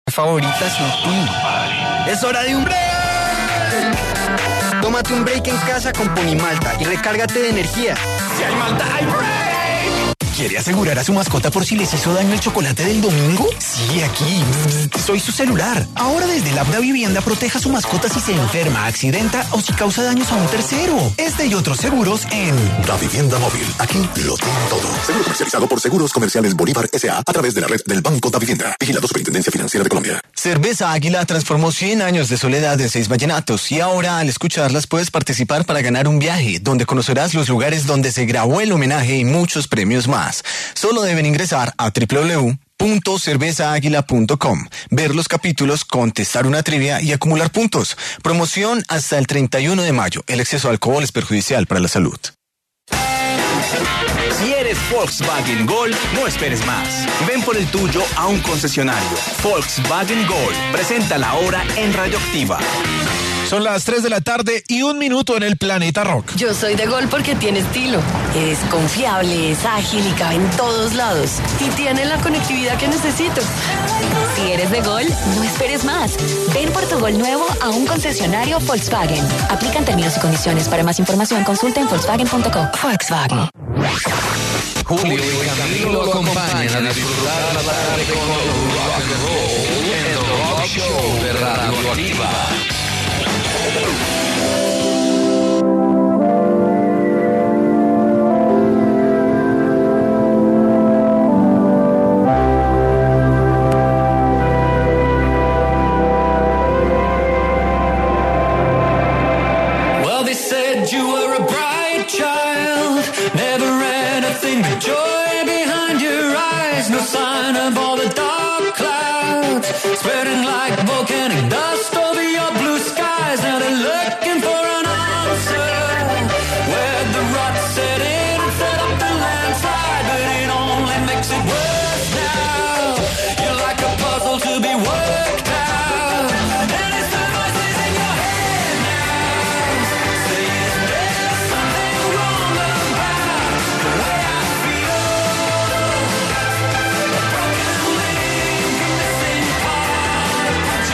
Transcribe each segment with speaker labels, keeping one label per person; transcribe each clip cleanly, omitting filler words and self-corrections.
Speaker 1: Favorita sin ti. ¡Es hora de un break! Tómate un break en casa con Ponimalta y recárgate de energía.
Speaker 2: ¡Si hay malta, hay break!
Speaker 3: ¿Quiere asegurar a su mascota por si les hizo daño el chocolate del domingo? Sí, aquí. Soy su celular. Ahora desde la Davivienda proteja a su mascota si se enferma, accidenta o si causa daños a un tercero. Este y otros seguros en
Speaker 4: Davivienda Móvil. Aquí lo tiene todo. Seguro comercializado por Seguros Comerciales Bolívar S.A. a través de la red del Banco Davivienda. Vigilado Superintendencia Financiera de Colombia.
Speaker 3: Cerveza Águila transformó 100 años de soledad en 6 vallenatos y ahora al escucharlas puedes participar para ganar un viaje donde conocerás los lugares donde se grabó el homenaje y muchos premios más. Solo deben ingresar a www.cervezaaguila.com, ver los capítulos, contestar una trivia y acumular puntos. Promoción hasta el 31 de mayo. El exceso de alcohol es perjudicial para la salud.
Speaker 5: Si eres Volkswagen Gol, no esperes más. Ven por el tuyo a un concesionario. Volkswagen Gol presenta la hora en Radioactiva.
Speaker 6: Son las 3 de la tarde y 1 minuto en el Planeta Rock.
Speaker 7: Yo soy de Gol porque tiene estilo. Es confiable, es ágil y cabe en todos lados. Y tiene la conectividad que necesito.
Speaker 8: Si eres de Gol, no esperes más. Ven por tu Gol nuevo a un concesionario Volkswagen. Aplican términos y condiciones. Para más información consulta en Volkswagen.co. Volkswagen.
Speaker 9: Julio y Camilo lo acompañan a disfrutar la tarde con rock and roll en el Rock Show de Radioactiva.
Speaker 10: Well, they said you were a bright child, never anything but joy behind your eyes, no sign of all the dark clouds spreading like volcanic dust over your blue skies. Now they're looking for an answer where the rot set in, set up the landslide, but it only makes it worse now. You're like a puzzle to be worked out, and it's the voices in your head now saying there's something wrong about the way I feel. A broken link, a missing part, a punch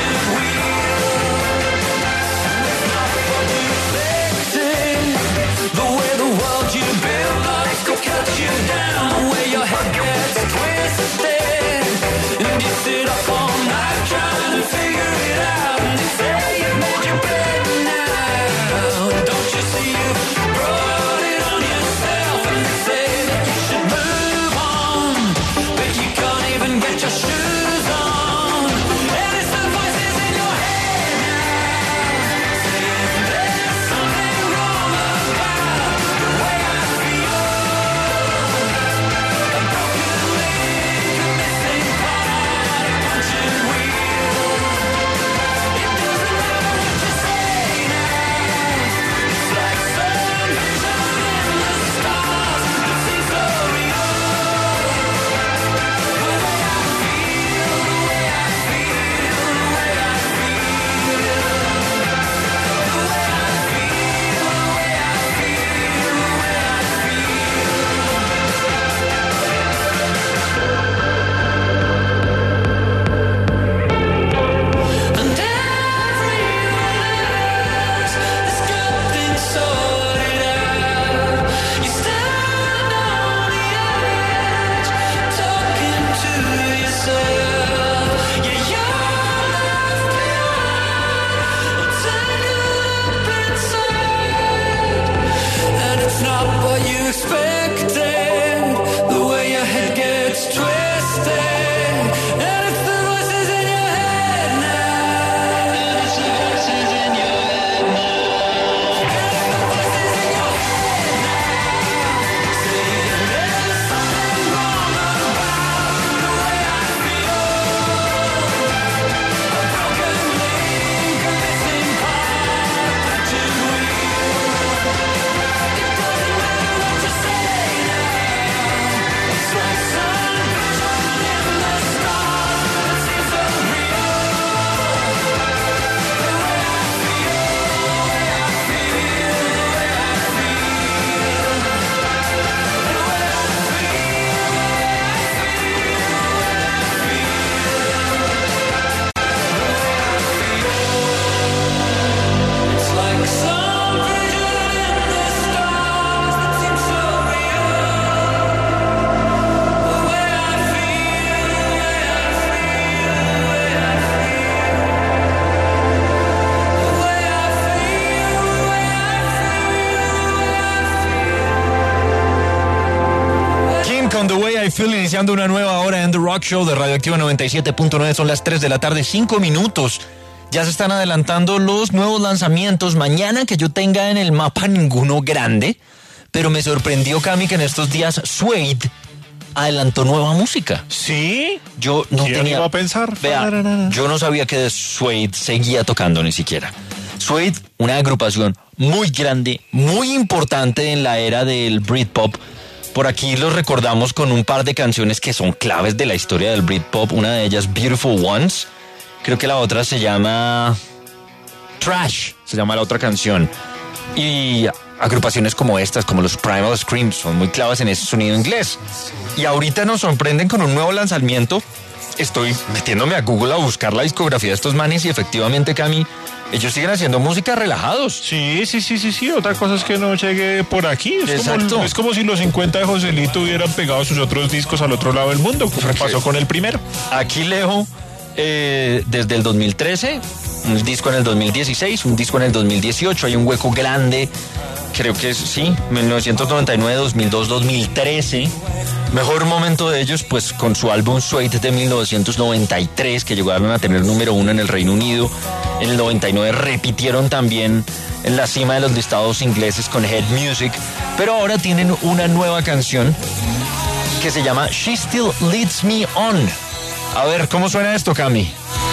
Speaker 6: Phil iniciando una nueva hora en The Rock Show de Radioactiva 97.9. Son las 3 de la tarde, 5 minutos. Ya se están adelantando los nuevos lanzamientos. Mañana que yo tenga en el mapa ninguno grande, pero me sorprendió, Cami, que en estos días Suede adelantó nueva música.
Speaker 11: ¿Sí?
Speaker 6: Yo no
Speaker 11: ¿Quién
Speaker 6: tenía...
Speaker 11: iba a pensar?
Speaker 6: Vea, yo no sabía que Suede seguía tocando ni siquiera. Suede, una agrupación muy grande, muy importante en la era del Britpop. Por aquí los recordamos con un par de canciones que son claves de la historia del Britpop. Una de ellas, Beautiful Ones. Creo que la otra se llama Trash, se llama la otra canción. Y agrupaciones como estas, como los Primal Scream, son muy claves en ese sonido inglés. Y ahorita nos sorprenden con un nuevo lanzamiento. Estoy metiéndome a Google a buscar la discografía de estos manes y efectivamente, Cami, ellos siguen haciendo música relajados.
Speaker 11: Sí. Otra cosa es que no llegue por aquí.
Speaker 6: Exacto.
Speaker 11: Es como si los 50 de Joselito hubieran pegado sus otros discos al otro lado del mundo, como pasó con el primero.
Speaker 6: Aquí leo desde el 2013, un disco en el 2016, un disco en el 2018. Hay un hueco grande, creo que es, sí, 1999, 2002, 2013. Mejor momento de ellos, pues con su álbum Suede de 1993, que llegaron a tener número 1 en el Reino Unido. En el 99 repitieron también en la cima de los listados ingleses con Head Music, pero ahora tienen una nueva canción que se llama She Still Leads Me On. A ver, ¿cómo suena esto, Cami?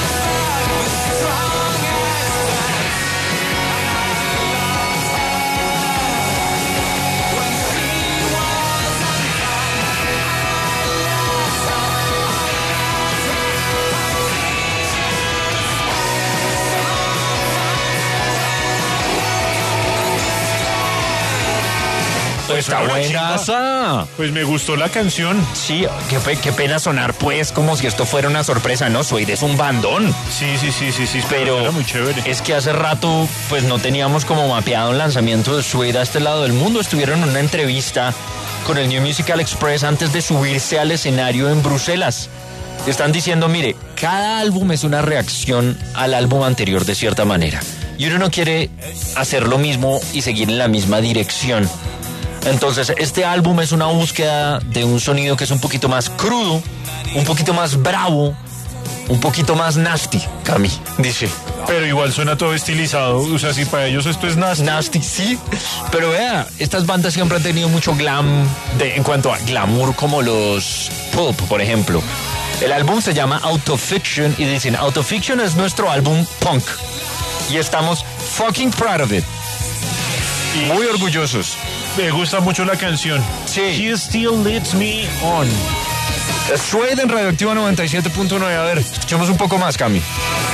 Speaker 6: Está buenaza.
Speaker 11: Pues me gustó la canción.
Speaker 6: Sí, qué pena sonar pues como si esto fuera una sorpresa, ¿no? Suede es un bandón.
Speaker 11: Sí.
Speaker 6: Pero
Speaker 11: era muy chévere.
Speaker 6: Es que hace rato pues no teníamos como mapeado el lanzamiento de Suede a este lado del mundo. Estuvieron en una entrevista con el New Musical Express antes de subirse al escenario en Bruselas. Están diciendo, mire, cada álbum es una reacción al álbum anterior de cierta manera. Y uno no quiere hacer lo mismo y seguir en la misma dirección. Entonces, este álbum es una búsqueda de un sonido que es un poquito más crudo, un poquito más bravo, un poquito más nasty, Cami, dice.
Speaker 11: Pero igual suena todo estilizado, o sea, si para ellos esto es nasty.
Speaker 6: Nasty, sí. Pero vea, estas bandas siempre han tenido mucho glam en cuanto a glamour, como los Pulp, por ejemplo. El álbum se llama Autofiction y dicen, Autofiction es nuestro álbum punk. Y estamos fucking proud of it. Y muy orgullosos.
Speaker 11: Me gusta mucho la canción.
Speaker 6: Sí.
Speaker 11: She Still Leads Me On.
Speaker 6: Suede en Radioactiva 97.9. A ver, escuchemos un poco más, Cami.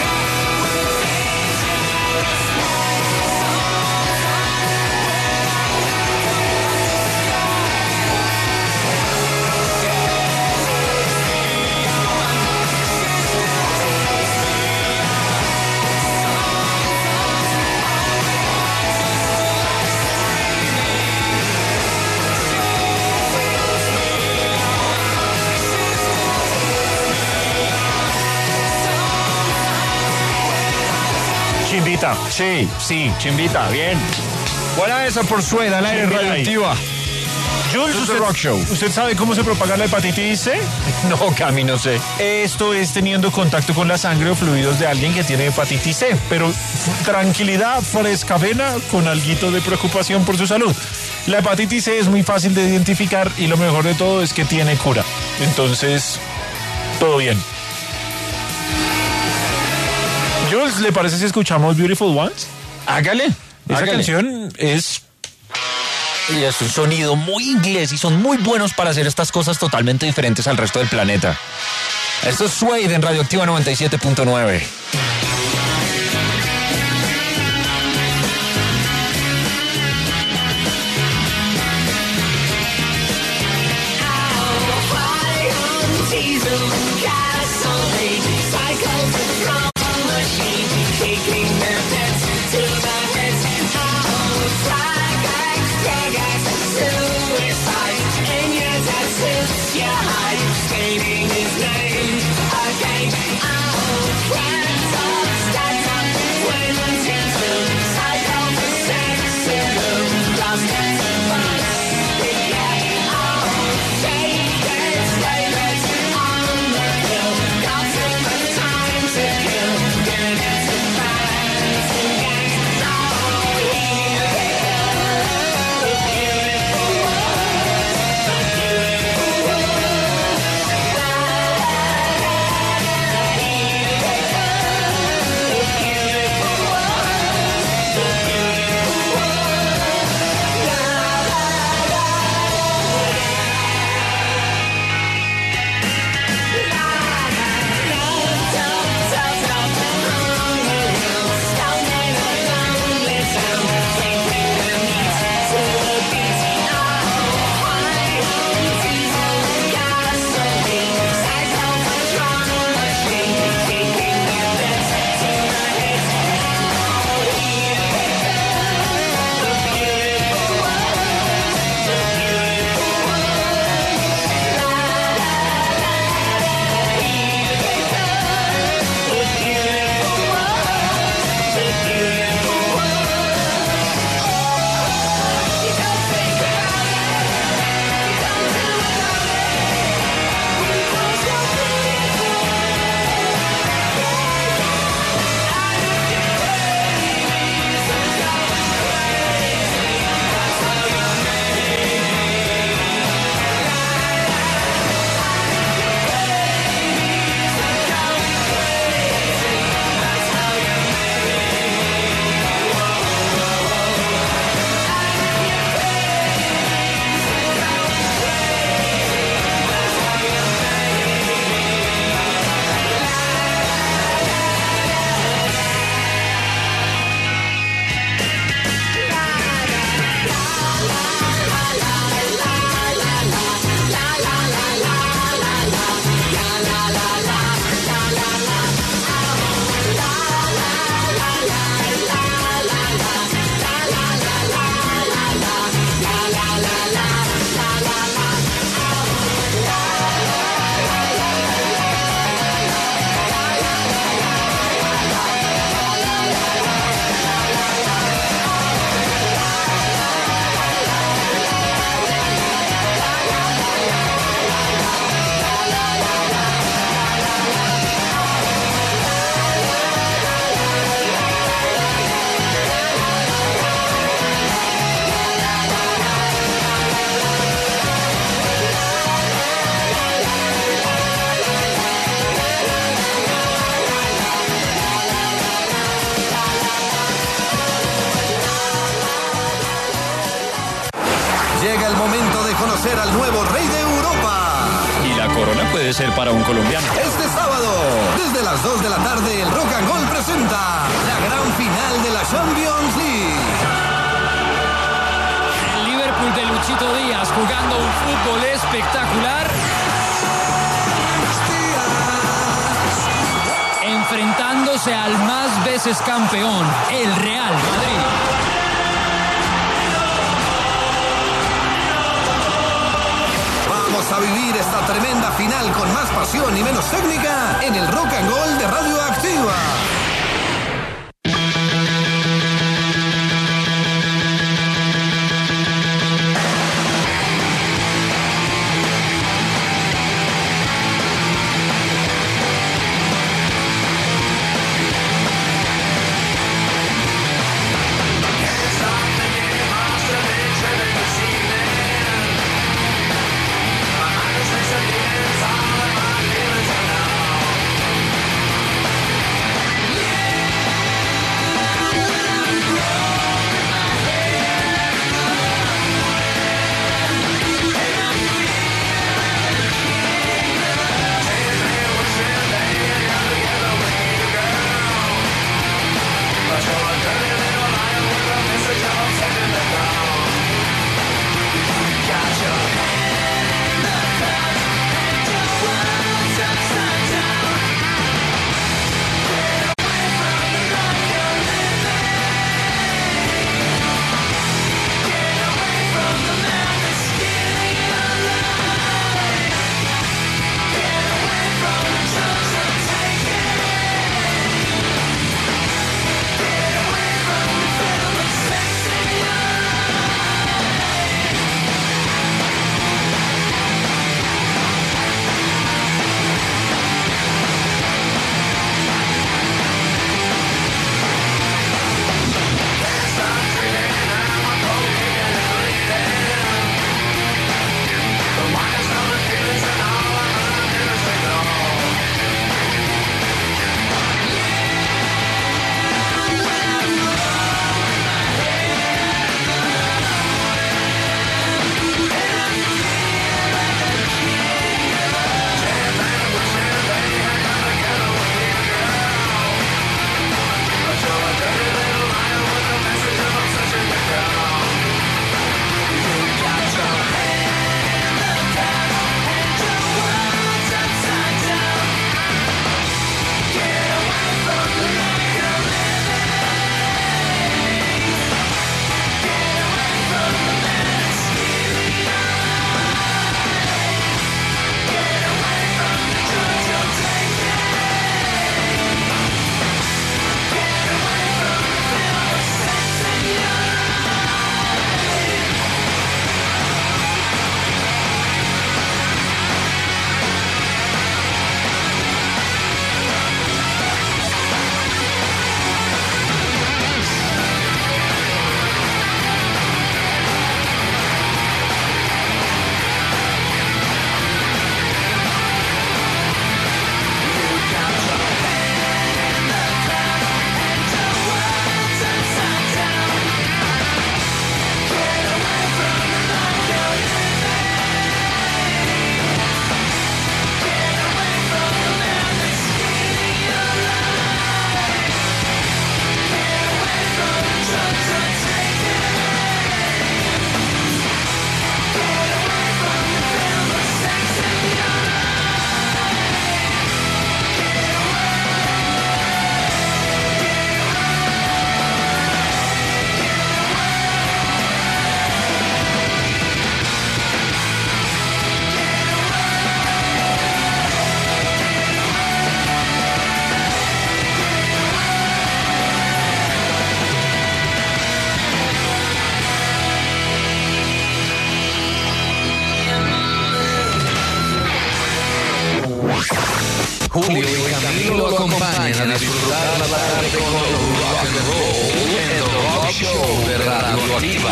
Speaker 11: Chimbita.
Speaker 6: Sí, chimbita, bien. Buena esa por Suede, al aire Radioactiva.
Speaker 11: Jules, ¿usted sabe cómo se propaga la hepatitis C?
Speaker 6: No, Cami, no sé.
Speaker 11: Esto es teniendo contacto con la sangre o fluidos de alguien que tiene hepatitis C. Pero tranquilidad, fresca vena, con alguito de preocupación por su salud. La hepatitis C es muy fácil de identificar y lo mejor de todo es que tiene cura. Entonces, todo bien. Jules, ¿le parece si escuchamos Beautiful Ones?
Speaker 6: Hágale.
Speaker 11: Esa canción es...
Speaker 6: Y es un sonido muy inglés y son muy buenos para hacer estas cosas totalmente diferentes al resto del planeta. Esto es Suede en Radioactiva 97.9.
Speaker 10: Skating his name again. Oh, friends.
Speaker 2: será el nuevo rey de Europa.
Speaker 12: Y la corona puede ser para un colombiano.
Speaker 2: Este sábado, desde las 2 de la tarde, el Rock and Roll presenta la gran final de la Champions League.
Speaker 13: El Liverpool de Luchito Díaz jugando un fútbol espectacular. Enfrentándose al más veces campeón, el Real Madrid.
Speaker 2: Vamos a vivir esta tremenda final con más pasión y menos técnica en el Rock and Roll de Radioactiva.
Speaker 9: Julio y Camilo lo acompañan a disfrutar la tarde con rock and roll en el Rock Show de Radioactiva.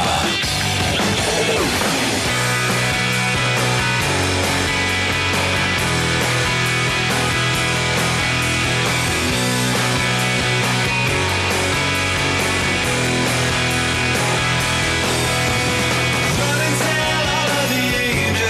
Speaker 10: Run and tell all of the angels.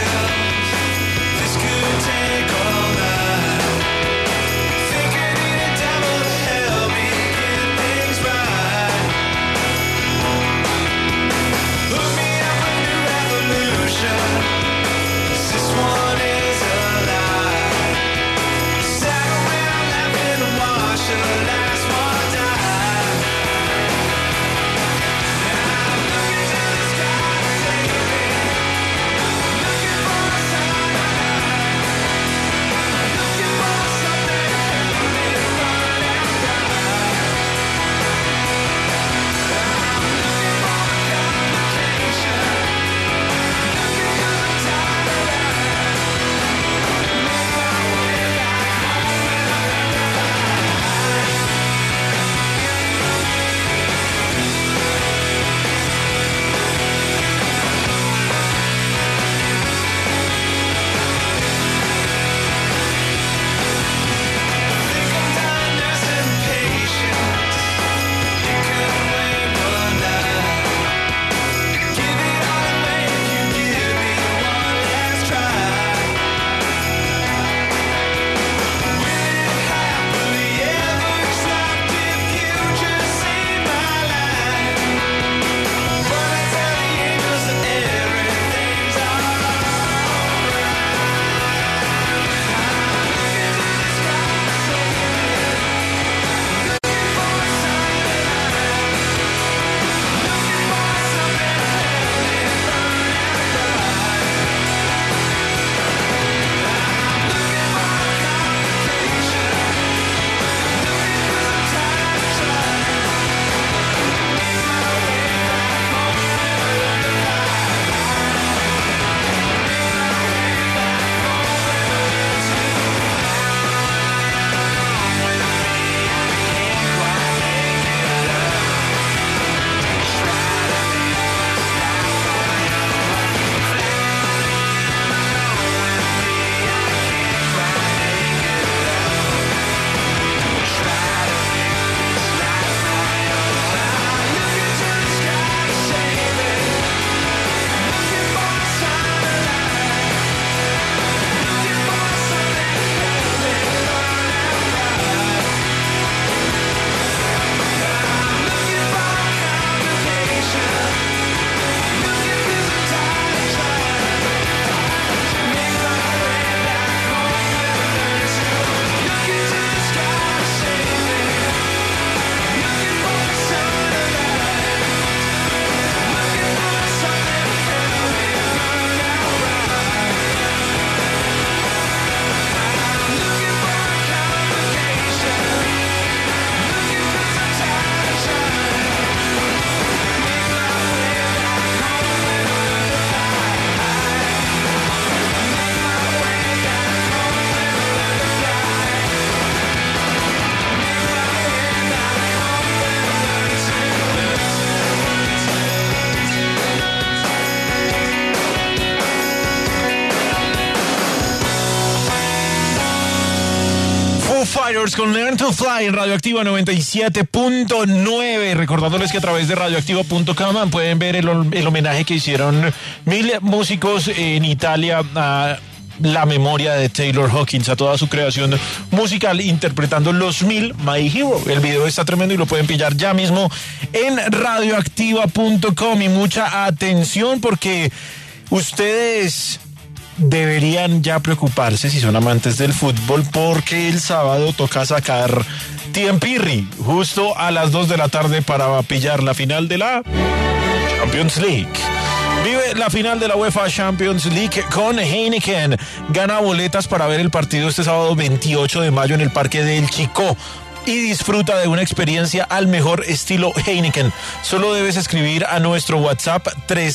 Speaker 11: Fighters con Learn to Fly en Radioactiva 97.9. Recordándoles que a través de radioactiva.com pueden ver el homenaje que hicieron 1000 músicos en Italia a la memoria de Taylor Hawkins, a toda su creación musical interpretando los 1000 My Hero. El video está tremendo y lo pueden pillar ya mismo en radioactiva.com. Y mucha atención, porque ustedes deberían ya preocuparse, si son amantes del fútbol, porque el sábado toca sacar tiempirri justo a las 2 de la tarde para pillar la final de la Champions League. Vive la final de la UEFA Champions League con Heineken. Gana boletas para ver el partido este sábado 28 de mayo en el Parque del Chicó y disfruta de una experiencia al mejor estilo Heineken. Solo debes escribir a nuestro WhatsApp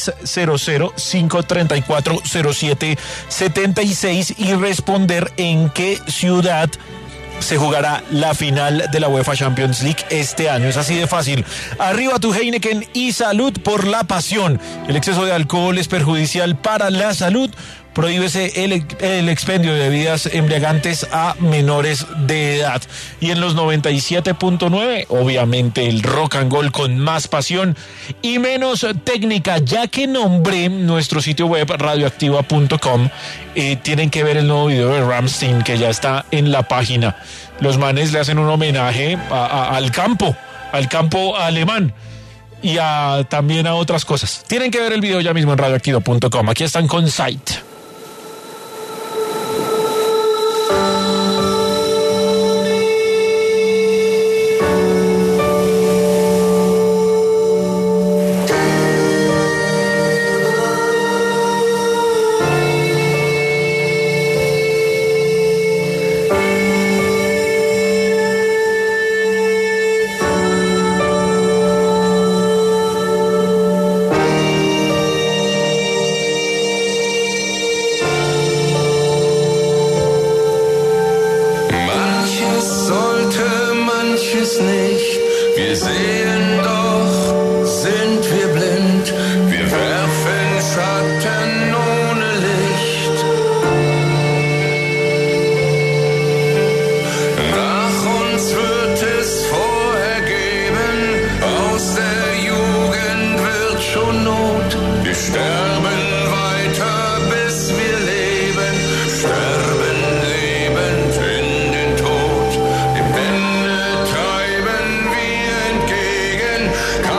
Speaker 11: 300-534-0776 y responder en qué ciudad se jugará la final de la UEFA Champions League este año. Es así de fácil. Arriba tu Heineken y salud por la pasión. El exceso de alcohol es perjudicial para la salud. Prohíbese el expendio de bebidas embriagantes a menores de edad. Y en los 97.9, obviamente el rock and roll con más pasión y menos técnica. Ya que nombré nuestro sitio web radioactiva.com, tienen que ver el nuevo video de Rammstein que ya está en la página. Los manes le hacen un homenaje al campo alemán y también a otras cosas. Tienen que ver el video ya mismo en radioactiva.com. Aquí están con Sight.
Speaker 10: Come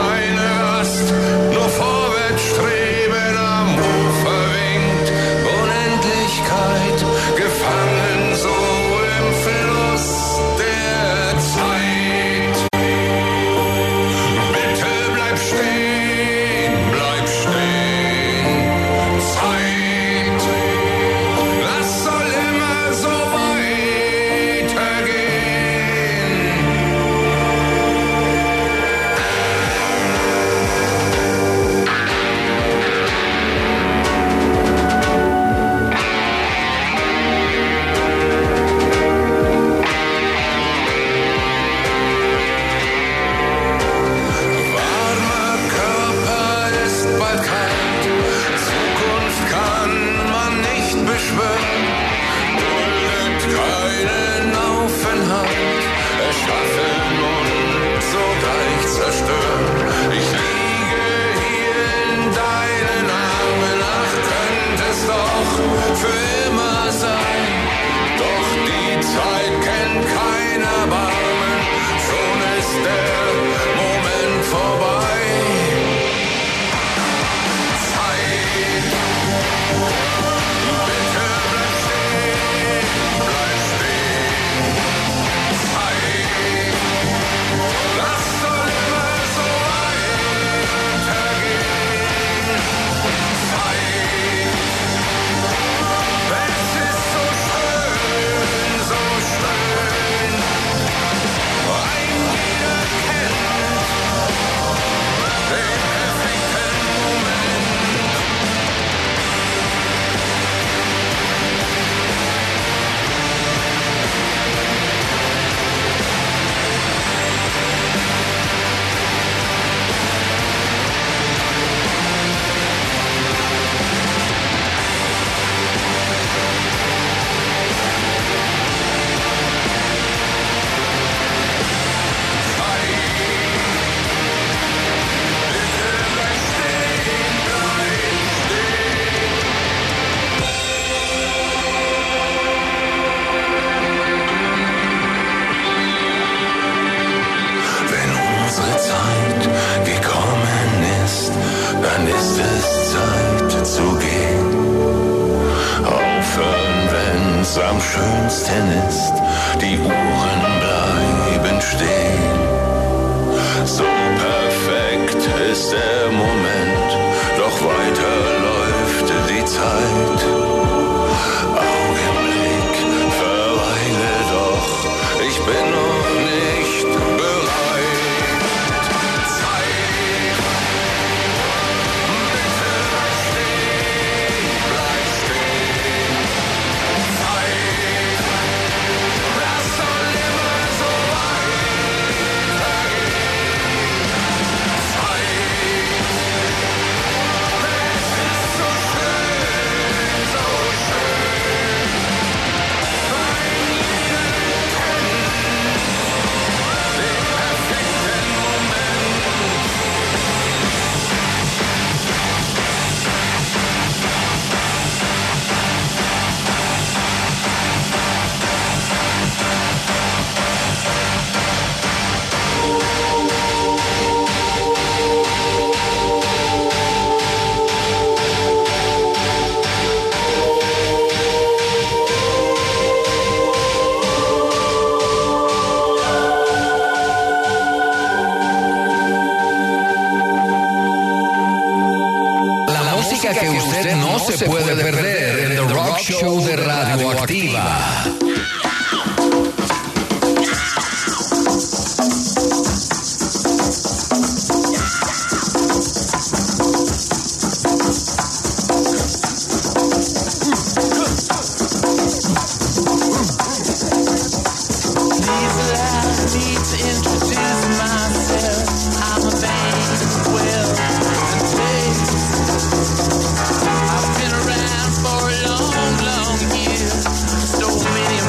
Speaker 9: was am schönsten ist, die Uhren bleiben stehen. So perfekt ist der Moment, doch weiter läuft die Zeit. Augenblick, verweile doch, ich bin noch nicht bereit. Zeit, bitte bleib stehen. Zeit, das soll immer so weitergehen. Zeit, es ist so schön, so schön. Ein Leben kennen, den perfekten Moment. La música que usted no se puede perder en The Rock Show de Radioactiva.
Speaker 10: I've been around for a long, long year. So many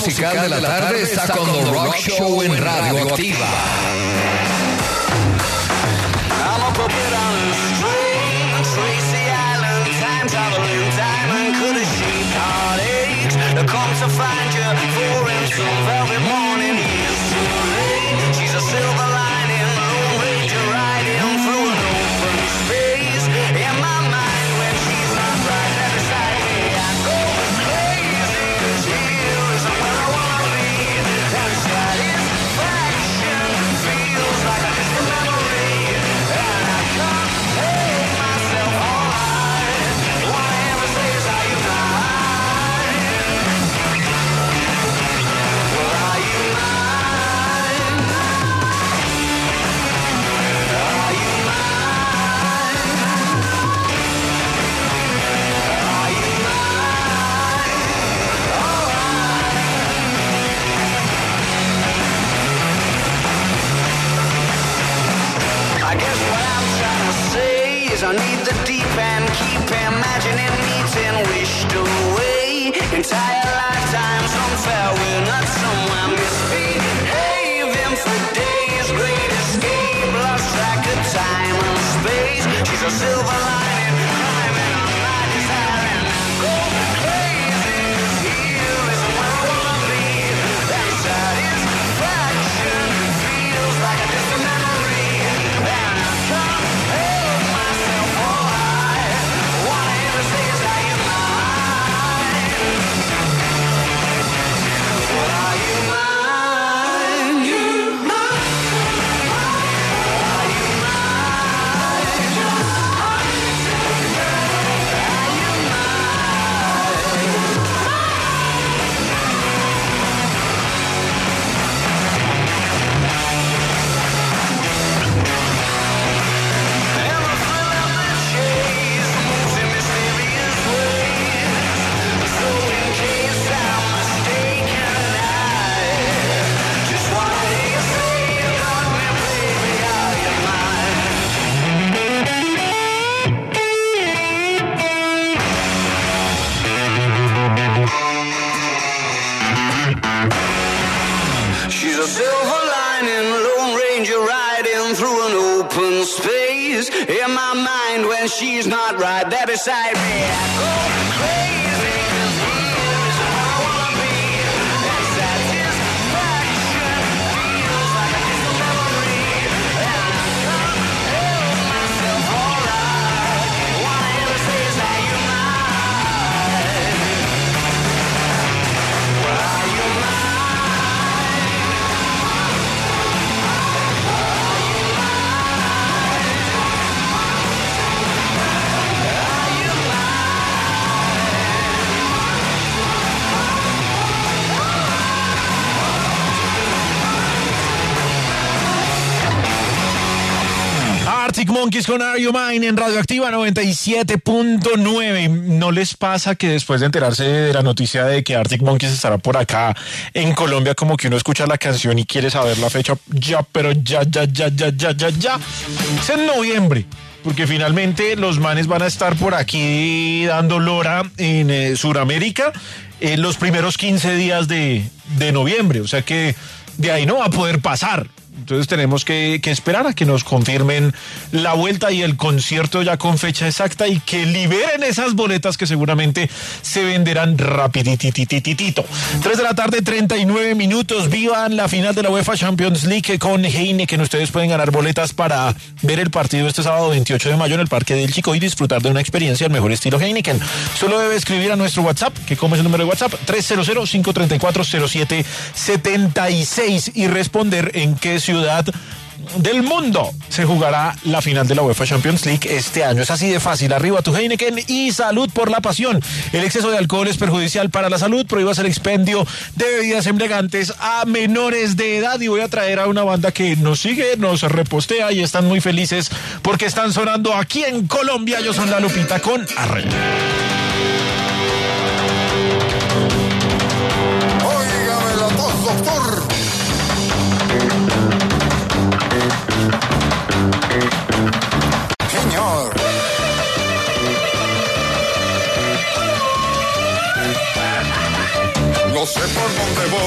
Speaker 9: musical de la tarde está con The Rock Show en Radio Activa.
Speaker 10: I'm a puppet on a string, Tracy Island, time traveling, diamond could have shaped heartaches. I come to find you for in some velvet morning. It's too late. She's a silver lining, Lone Ranger riding through an open space. In my mind, when she's not right there beside me, I go crazy. 'Cause here is where I wanna be. And satisfaction feels like a distant memory. I need the deep and keep imagining meeting wished away. Entire lifetimes unfair, we're not somewhere misbehaving for days. Great escape, lost track of time and space. She's a silver lining, climbing on my desire, and I go crazy. 'Cause here is where I wanna be. That satisfaction feels like a distant memory, and I can't help myself. In my mind, when she's not right there beside me, I go crazy. 'Cause here is where I wanna be. That satisfaction feels like a distant memory, and I can't help myself. Alright, all I ever say is that you're mine. Well, are you mine?
Speaker 11: Arctic Monkeys con Are You Mine en Radioactiva 97.9. ¿No les pasa que después de enterarse de la noticia de que Arctic Monkeys estará por acá en Colombia, como que uno escucha la canción y quiere saber la fecha ya, pero ya? Es en noviembre, porque finalmente los manes van a estar por aquí dando lora en Sudamérica en los primeros 15 días de noviembre, o sea que de ahí no va a poder pasar. Entonces tenemos que esperar a que nos confirmen la vuelta y el concierto ya con fecha exacta y que liberen esas boletas que seguramente se venderán rapidititititito. 3 de la tarde, 39 minutos. Vivan la final de la UEFA Champions League con Heineken. Ustedes pueden ganar boletas para ver el partido este sábado 28 de mayo en el Parque del Chico y disfrutar de una experiencia al mejor estilo Heineken. Solo debe escribir a nuestro WhatsApp, que como es el número de WhatsApp, 300-534-0776 y responder en qué ciudad del mundo se jugará la final de la UEFA Champions League este año. Es así de fácil. Arriba tu Heineken y salud por la pasión. El exceso de alcohol es perjudicial para la salud. Prohíbas el expendio de bebidas embriagantes a menores de edad. Y voy a traer a una banda que nos sigue, nos repostea y están muy felices porque están sonando aquí en Colombia. Yo soy La Lupita con Arre.
Speaker 2: Óigame la tos, doctor. Señor. No sé por dónde voy.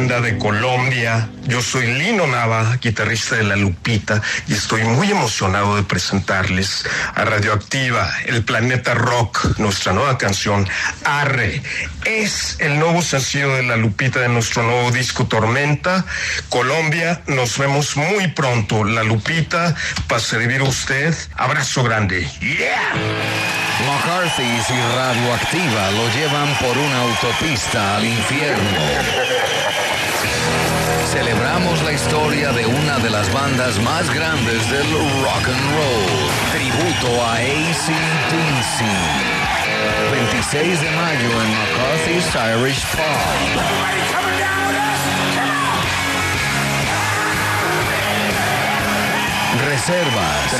Speaker 14: banda de Colombia. Yo soy Lino Nava, guitarrista de La Lupita, y estoy muy emocionado de presentarles a Radioactiva, el planeta rock, nuestra nueva canción, Arre. Es el nuevo sencillo de La Lupita de nuestro nuevo disco Tormenta. Colombia, nos vemos muy pronto. La Lupita, para servir a usted. Abrazo grande. ¡Yeah!
Speaker 9: McCarthy's y Radioactiva lo llevan por una autopista al infierno. Celebramos la historia de una de las bandas más grandes del rock and roll. Tributo a AC/DC. 26 de mayo en McCarthy's Irish Pub. Reservas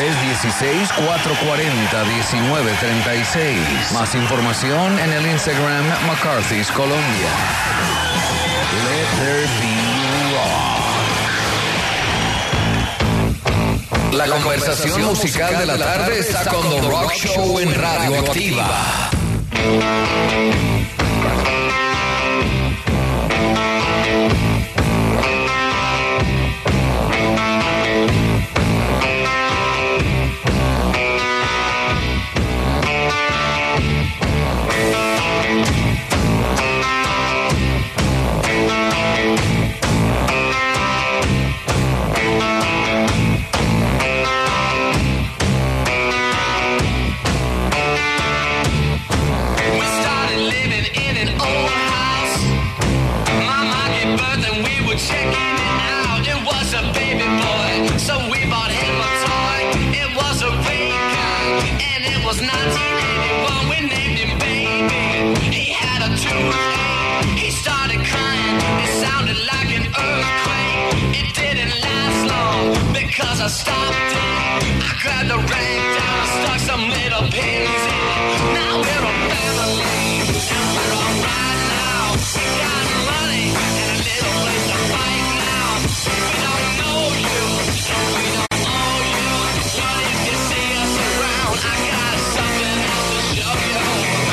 Speaker 9: 316-440-1936. Más información en el Instagram McCarthy's Colombia. Let there be rock. La conversación musical de la tarde está con The Rock Show en Radioactiva.
Speaker 10: I stopped it, I grabbed the rag down, I stuck some little pins in it. Now we're a family, and we're alright now. We got money and a little place to fight now. We don't know you, and we don't owe you. But if you see us around, I got something else to show you.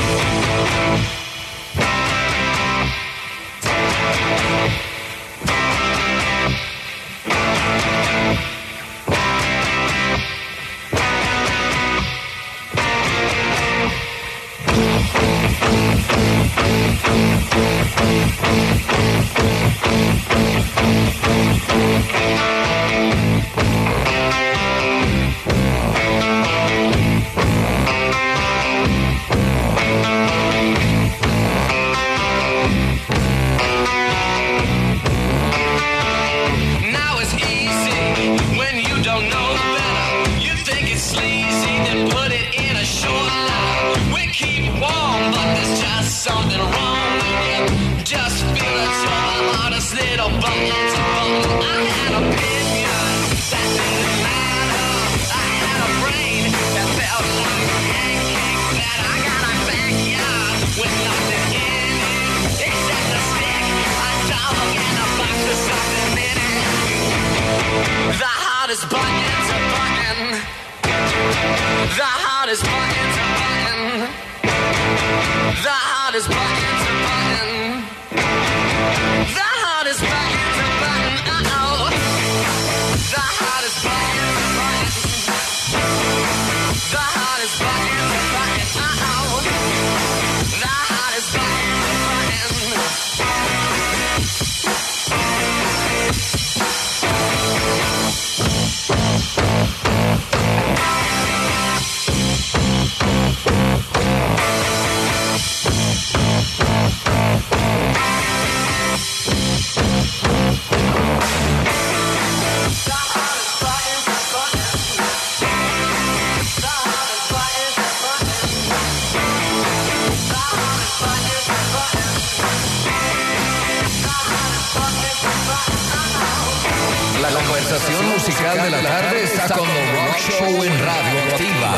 Speaker 10: La conversación musical de la tarde está con The Rock Show en Radioactiva.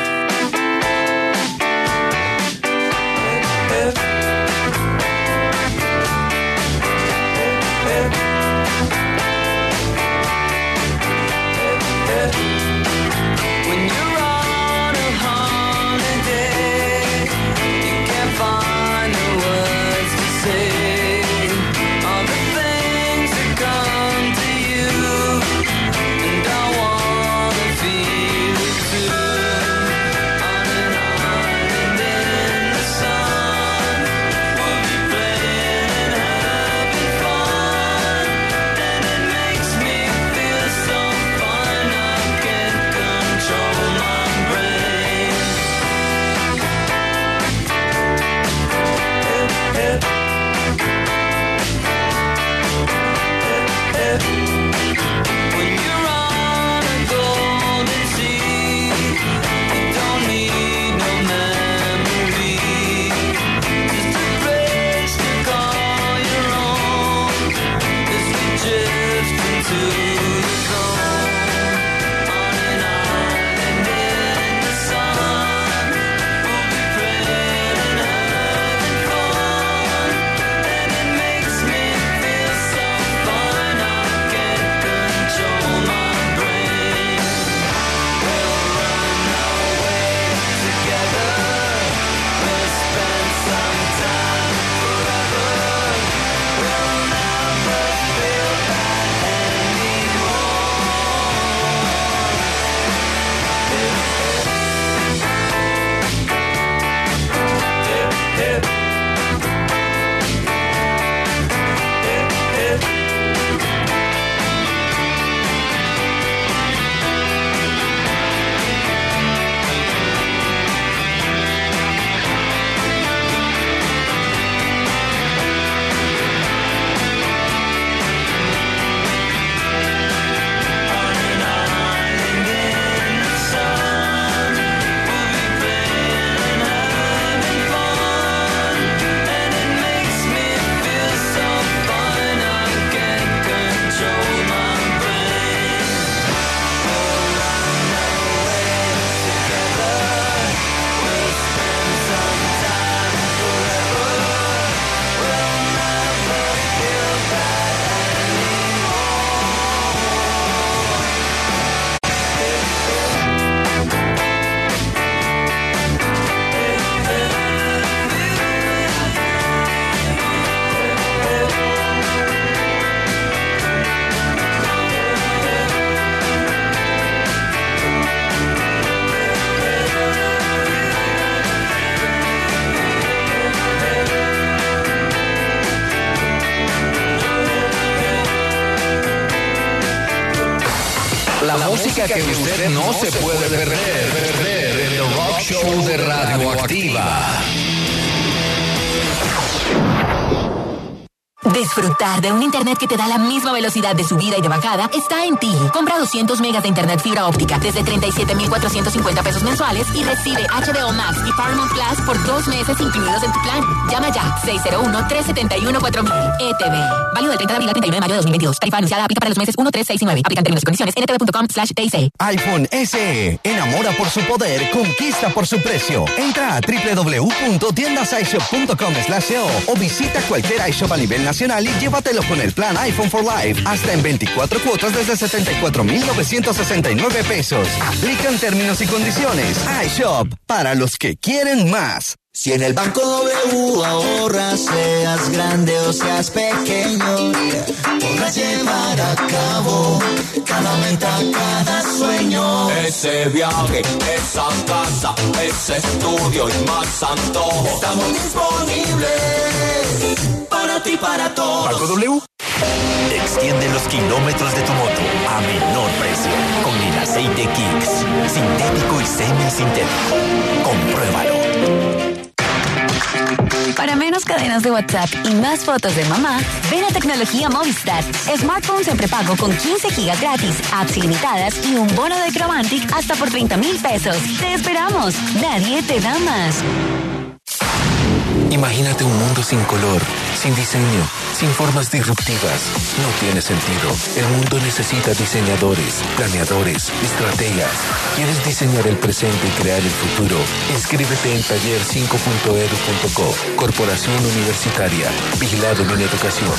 Speaker 10: When you're on a holiday, you can't find the words to say all the things
Speaker 9: La música que usted no se puede perder en The Rock Show de Radioactiva.
Speaker 8: Disfrutar de un internet que te da la misma velocidad de subida y de bajada está en ti. Compra 200 megas de internet fibra óptica desde 37,450 pesos mensuales y recibe HBO Max y Paramount Plus por 2 meses incluidos en tu plan. Llama ya 601-371-4000. ETV. Válido del 30 de abril al 31 de mayo de 2022. Tarifa anunciada aplica para los meses 1, 3, 6 y 9. Aplican términos y condiciones en etv.com/TIC.
Speaker 2: iPhone SE. Enamora por su poder, conquista por su precio. Entra a www.tiendasishop.com/co o visita cualquier iShop a nivel nacional y llévatelo con el plan iPhone for Life hasta en 24 cuotas desde 74,969 pesos. Aplican términos y condiciones. iShop, para los que quieren más.
Speaker 15: Si en el Banco W ahorras, seas grande o seas pequeño, podrás llevar a cabo cada meta, cada sueño.
Speaker 10: Ese viaje, esa casa, ese estudio y más antojo.
Speaker 15: Estamos disponibles para ti, para todos.
Speaker 2: Banco W.
Speaker 16: Extiende los kilómetros de tu moto a menor precio con el aceite Kicks. Sintético y semisintético. Compruébalo.
Speaker 8: Para menos cadenas de WhatsApp y más fotos de mamá, ven a Tecnología Movistar. Smartphones en prepago con 15 gigas gratis, apps ilimitadas y un bono de Chromantic hasta por 30,000 pesos. ¡Te esperamos! Nadie te da más.
Speaker 17: Imagínate un mundo sin color, sin diseño, sin formas disruptivas. No tiene sentido. El mundo necesita diseñadores, planeadores, estrategas. ¿Quieres diseñar el presente y crear el futuro? Inscríbete en taller5.edu.co. Corporación Universitaria. Vigilado en educación.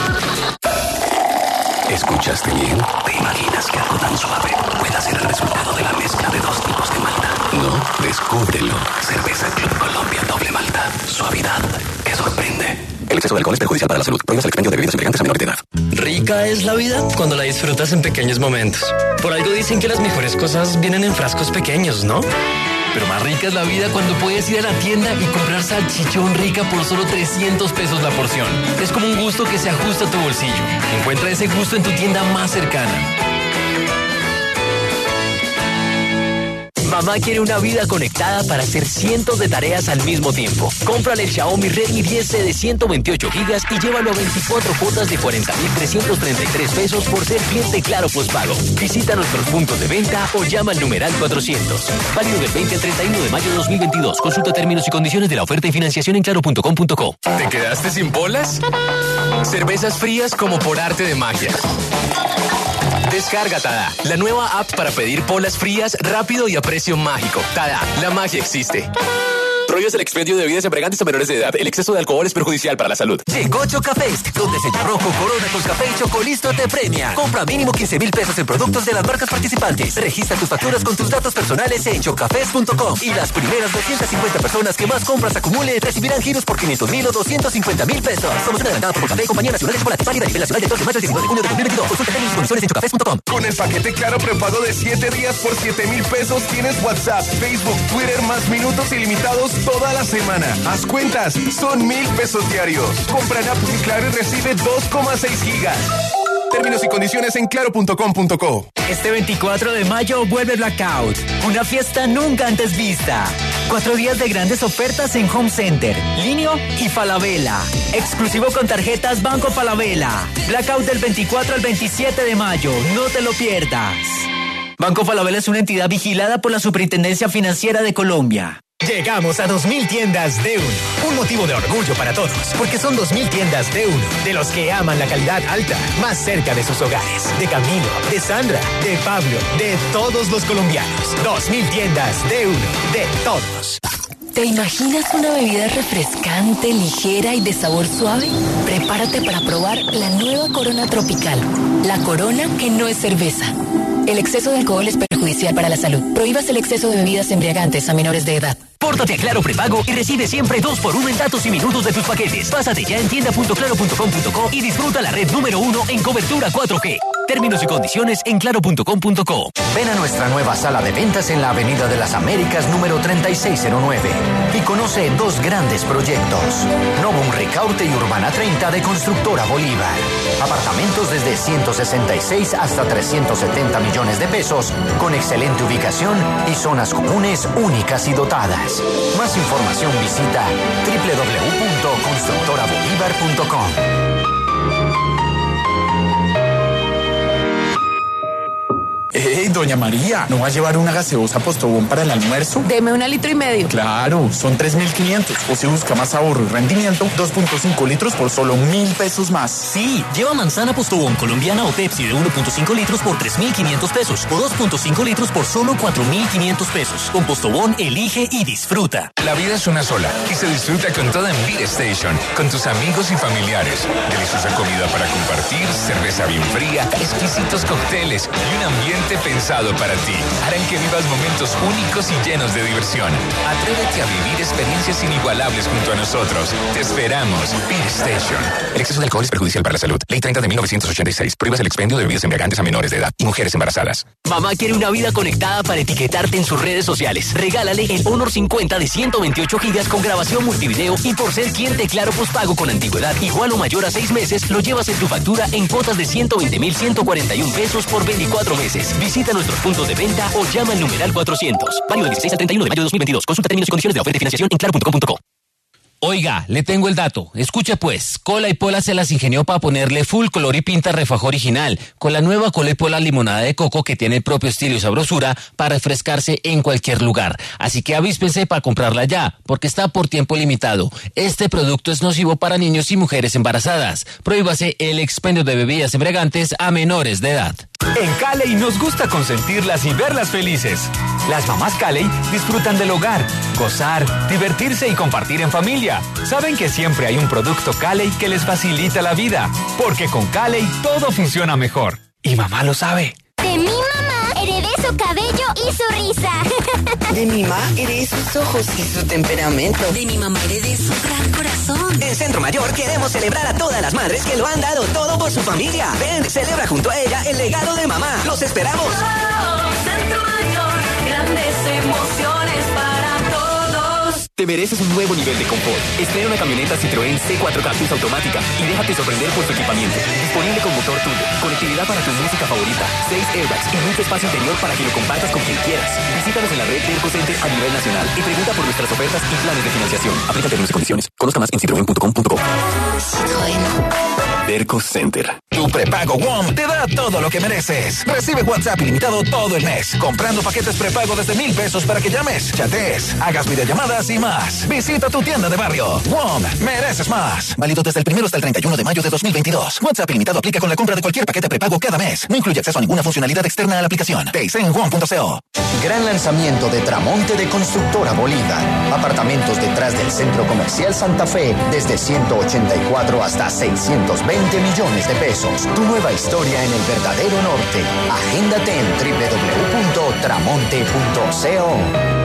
Speaker 16: ¿Escuchaste bien? ¿Te imaginas que algo tan suave pueda ser el resultado de la mezcla de 2 tipos de malta? No, descúbrelo. Cerveza Club Colombia Doble Malta. Suavidad que sorprende. El exceso de alcohol es perjudicial para la salud. Prohíbas el expendio de bebidas embriagantes a menores de edad.
Speaker 18: Rica es la vida cuando la disfrutas en pequeños momentos. Por algo dicen que las mejores cosas vienen en frascos pequeños, ¿no? Pero más rica es la vida cuando puedes ir a la tienda y comprar salchichón Rica por solo 300 pesos la porción. Es como un gusto que se ajusta a tu bolsillo. Encuentra ese gusto en tu tienda más cercana. Mamá quiere una vida conectada para hacer cientos de tareas al mismo tiempo. Cómprale el Xiaomi Redmi 10C de 128 gigas y llévalo a 24 cuotas de 40,333 pesos por ser cliente Claro Postpago. Visita nuestros puntos de venta o llama al numeral 400. Válido del 20 al 31 de mayo de 2022. Consulta términos y condiciones de la oferta y financiación en claro.com.co.
Speaker 19: ¿Te quedaste sin polas? Cervezas frías como por arte de magia. Descarga Tada, la nueva app para pedir polas frías rápido y a precio mágico. Tada, la magia existe. Prohíbes el expendio de bebidas embriagantes a menores de edad. El exceso de alcohol es perjudicial para la salud.
Speaker 20: Llegó Chocafest, donde Sello Rojo, Corona, Café y Chocolisto te premia. Compra mínimo 15,000 pesos en productos de las marcas participantes. Registra tus facturas con tus datos personales en chocafest.com. Y las primeras 250 personas que más compras acumulen recibirán giros por 500,000 o 250,000 pesos. Promoción adelantada por Café, Compañía Nacional de Chocolate, válida a nivel nacional del 2 de mayo al 19 de junio de 2022. Consulta términos y condiciones en chocafest.com.
Speaker 21: Con el paquete Claro prepago de 7 días por 7,000 pesos tienes WhatsApp, Facebook, Twitter más minutos ilimitados toda la semana. Haz cuentas, son 1,000 pesos diarios. Compra en App Claro y recibe 2,6 gigas. Términos y condiciones en claro.com.co.
Speaker 18: Este 24 de mayo vuelve Blackout, una fiesta nunca antes vista. 4 días de grandes ofertas en Home Center, Linio y Falabella. Exclusivo con tarjetas Banco Falabella. Blackout del 24 al 27 de mayo, no te lo pierdas. Banco Falabella es una entidad vigilada por la Superintendencia Financiera de Colombia.
Speaker 22: Llegamos a 2,000 tiendas de uno. Un motivo de orgullo para todos, porque son 2,000 tiendas de uno, de los que aman la calidad alta, más cerca de sus hogares. De Camilo, de Sandra, de Pablo, de todos los colombianos. 2,000 tiendas de uno, de todos.
Speaker 7: ¿Te imaginas una bebida refrescante, ligera y de sabor suave? Prepárate para probar la nueva Corona Tropical. La Corona que no es cerveza. El exceso de alcohol es perjudicial para la salud. Prohíbas el exceso de bebidas embriagantes a menores de edad.
Speaker 18: Pórtate a Claro Prepago y recibe siempre 2x1 en datos y minutos de tus paquetes. Pásate ya en tienda.claro.com.co y disfruta la red número 1 en cobertura 4G. Términos y condiciones en claro.com.co.
Speaker 1: Ven a nuestra nueva sala de ventas en la Avenida de las Américas número 3609 y conoce 2 grandes proyectos. Novum Ricaurte y Urbana 30 de Constructora Bolívar. Apartamentos desde 166 hasta 370 millones de pesos, con excelente ubicación y zonas comunes únicas y dotadas. Más información visita www.constructorabolívar.com.
Speaker 4: Hey, doña María, ¿no va a llevar una gaseosa Postobón para el almuerzo?
Speaker 23: Deme 1,5 litros.
Speaker 4: Claro, son 3.500. O si busca más ahorro y rendimiento, 2.5 litros por solo 1.000 pesos más.
Speaker 18: Sí, lleva manzana Postobón colombiana o Pepsi de 1.5 litros por 3.500 pesos o 2.5 litros por solo 4.500 pesos. Con Postobón, elige y disfruta.
Speaker 9: La vida es una sola y se disfruta con toda en Beer Station, con tus amigos y familiares. Deliciosa comida para compartir, cerveza bien fría, exquisitos cócteles y un ambiente pensado para ti. Harán que vivas momentos únicos y llenos de diversión. Atrévete a vivir experiencias inigualables junto a nosotros. Te esperamos. Beer Station. El exceso de alcohol es perjudicial para la salud. Ley 30 de 1986. Prohíbas el expendio de bebidas embriagantes a menores de edad y mujeres embarazadas.
Speaker 18: Mamá quiere una vida conectada para etiquetarte en sus redes sociales. Regálale el Honor 50 de 128 gigas con grabación multivideo y por ser cliente Claro Postpago con antigüedad igual o mayor a 6 meses, lo llevas en tu factura en cuotas de 120.141 pesos por 24 meses. Visita nuestros puntos de venta o llama al numeral 400. Válido del 16 al 31 de mayo de 2022. Consulta términos y condiciones de la oferta y financiación en claro.com.co.
Speaker 24: Oiga, le tengo el dato. Escuche pues, Cola y Pola se las ingenió para ponerle full color y pinta refajo original, con la nueva Cola y Pola limonada de coco que tiene el propio estilo y sabrosura para refrescarse en cualquier lugar. Así que avíspense para comprarla ya, porque está por tiempo limitado. Este producto es nocivo para niños y mujeres embarazadas. Prohíbase el expendio de bebidas embriagantes a menores de edad.
Speaker 25: En Cali nos gusta consentirlas y verlas felices. Las mamás Cali disfrutan del hogar, gozar, divertirse y compartir en familia. Saben que siempre hay un producto Cali que les facilita la vida, porque con Cali todo funciona mejor. Y mamá lo sabe.
Speaker 26: De mi mamá heredé su cabello y su risa.
Speaker 27: De mi mamá heredé sus ojos y su temperamento.
Speaker 8: De mi mamá heredé su gran corazón.
Speaker 20: En Centro Mayor queremos celebrar a todas las madres que lo han dado todo por su familia. Ven, celebra junto a ella el legado de mamá. ¡Los esperamos!
Speaker 8: Oh, Centro Mayor, grandes emociones para todos.
Speaker 18: Te mereces un nuevo nivel de confort. Estrena una camioneta Citroën C4 Cactus automática y déjate sorprender por su equipamiento. Disponible con motor turbo, conectividad para tu música favorita, 6 airbags y mucho espacio interior para que lo compartas con quien quieras. Visítanos en la red Derco Center a nivel nacional y pregunta por nuestras ofertas y planes de financiación. Aplica términos y condiciones. Conozca más en citroen.com.co.
Speaker 3: Derco Center. Tu prepago WOM te da todo lo que mereces. Recibe WhatsApp ilimitado todo el mes, comprando paquetes prepago desde 1,000 pesos para que llames, chatees, hagas videollamadas y más. Visita tu tienda de barrio. WOM, mereces más. Válido desde el 1 hasta el 31 de mayo de 2022. WhatsApp ilimitado aplica con la compra de cualquier paquete prepago cada mes. No incluye acceso a ninguna funcionalidad externa a la aplicación. Te en WOM.co.
Speaker 1: Gran lanzamiento de Tramonte de Constructora Bolívar. Apartamentos detrás del Centro Comercial Santa Fe desde 184 hasta 620 millones de pesos. Tu nueva historia en el verdadero norte. Agéndate en www.tramonte.co.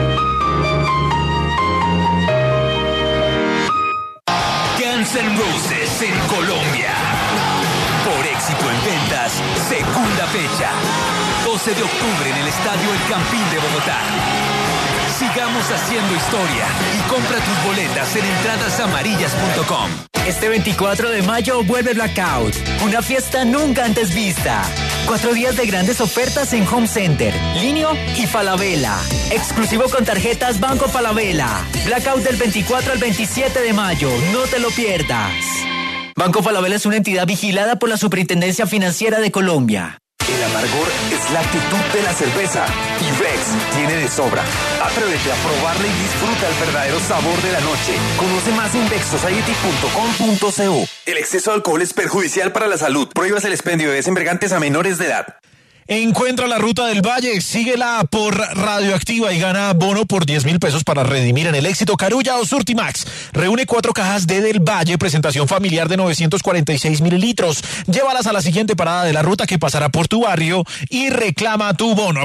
Speaker 5: Guns N' Roses en Colombia. Por éxito en ventas, segunda fecha. 12 de octubre en el Estadio El Campín de Bogotá. Sigamos haciendo historia y compra tus boletas en entradasamarillas.com.
Speaker 22: Este 24 de mayo vuelve Blackout, una fiesta nunca antes vista. 4 días de grandes ofertas en Home Center, Linio y Falabella. Exclusivo con tarjetas Banco Falabella. Blackout del 24 al 27 de mayo, no te lo pierdas. Banco Falabella es una entidad vigilada por la Superintendencia Financiera de Colombia.
Speaker 21: El amargor es la actitud de la cerveza y Beck's tiene de sobra. Atrévete a probarla y disfruta el verdadero sabor de la noche. Conoce más en becksociety.com.co. El exceso de alcohol es perjudicial para la salud. Prohíbas el expendio de bebidas embriagantes a menores de edad.
Speaker 11: Encuentra la Ruta del Valle, síguela por Radioactiva y gana bono por 10,000 pesos para redimir en el Éxito, Carulla o Surtimax. Reúne 4 cajas de Del Valle, presentación familiar de 946 mililitros. Llévalas a la siguiente parada de la ruta que pasará por tu barrio y reclama tu bono.